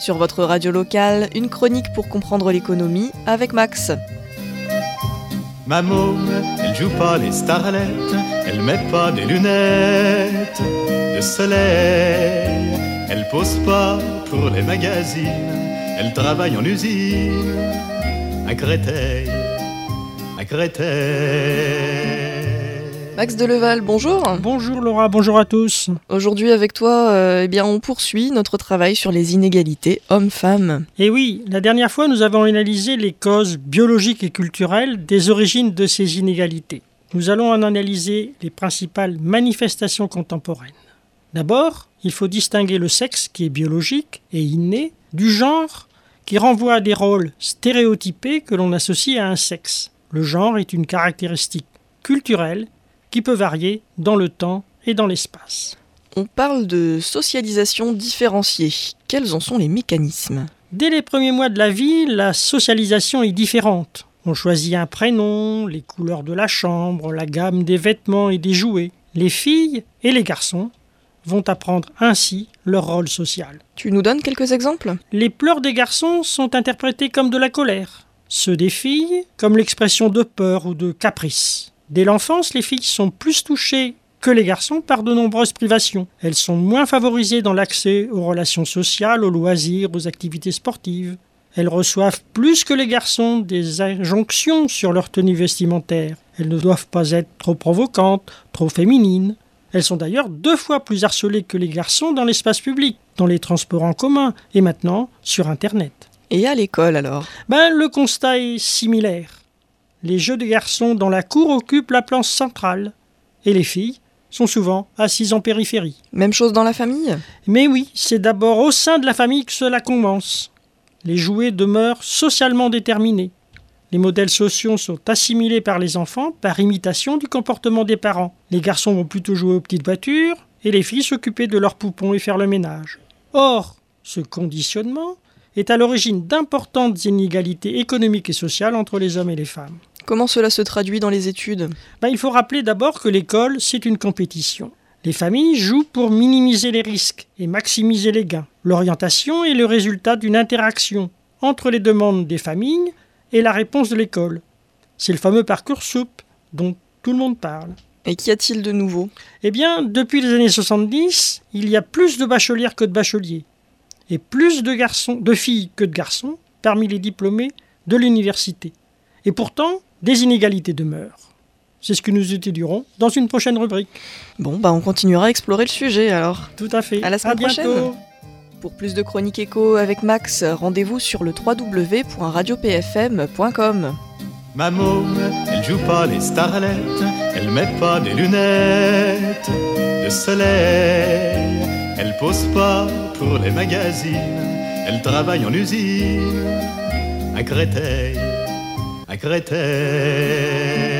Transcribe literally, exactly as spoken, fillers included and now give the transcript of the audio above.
Sur votre radio locale, une chronique pour comprendre l'économie avec Max. Ma môme, elle joue pas les starlettes, elle met pas des lunettes de soleil, elle pose pas pour les magazines, elle travaille en usine à Créteil, à Créteil. Max Deleval, bonjour. Bonjour Laura, bonjour à tous. Aujourd'hui avec toi, euh, eh bien, on poursuit notre travail sur les inégalités hommes-femmes. Et oui, la dernière fois, nous avons analysé les causes biologiques et culturelles des origines de ces inégalités. Nous allons en analyser les principales manifestations contemporaines. D'abord, il faut distinguer le sexe qui est biologique et inné du genre qui renvoie à des rôles stéréotypés que l'on associe à un sexe. Le genre est une caractéristique culturelle qui peut varier dans le temps et dans l'espace. On parle de socialisation différenciée. Quels en sont les mécanismes ? Dès les premiers mois de la vie, la socialisation est différente. On choisit un prénom, les couleurs de la chambre, la gamme des vêtements et des jouets. Les filles et les garçons vont apprendre ainsi leur rôle social. Tu nous donnes quelques exemples ? Les pleurs des garçons sont interprétés comme de la colère. Ceux des filles comme l'expression de peur ou de caprice. Dès l'enfance, les filles sont plus touchées que les garçons par de nombreuses privations. Elles sont moins favorisées dans l'accès aux relations sociales, aux loisirs, aux activités sportives. Elles reçoivent plus que les garçons des injonctions sur leur tenue vestimentaire. Elles ne doivent pas être trop provocantes, trop féminines. Elles sont d'ailleurs deux fois plus harcelées que les garçons dans l'espace public, dans les transports en commun et maintenant sur Internet. Et à l'école alors ? Ben, le constat est similaire. Les jeux des garçons dans la cour occupent la place centrale et les filles sont souvent assises en périphérie. Même chose dans la famille ? Mais oui, c'est d'abord au sein de la famille que cela commence. Les jouets demeurent socialement déterminés. Les modèles sociaux sont assimilés par les enfants par imitation du comportement des parents. Les garçons vont plutôt jouer aux petites voitures et les filles s'occuper de leurs poupons et faire le ménage. Or, ce conditionnement est à l'origine d'importantes inégalités économiques et sociales entre les hommes et les femmes. Comment cela se traduit dans les études ? Ben, il faut rappeler d'abord que l'école, c'est une compétition. Les familles jouent pour minimiser les risques et maximiser les gains. L'orientation est le résultat d'une interaction entre les demandes des familles et la réponse de l'école. C'est le fameux Parcoursup dont tout le monde parle. Et qu'y a-t-il de nouveau ? Eh bien, depuis les années soixante-dix, il y a plus de bachelières que de bacheliers. Et plus de, garçons, de filles que de garçons parmi les diplômés de l'université. Et pourtant, des inégalités demeurent. C'est ce que nous étudierons dans une prochaine rubrique. Bon, bah on continuera à explorer le sujet alors. Tout à fait. À la semaine à bientôt. prochaine. Pour plus de chroniques éco avec Max, rendez-vous sur le w w w point radio p f m point com. Ma môme, elle joue pas les starlettes, elle met pas des lunettes de soleil, elle pose pas pour les magazines, elle travaille en usine à Créteil, à Créteil.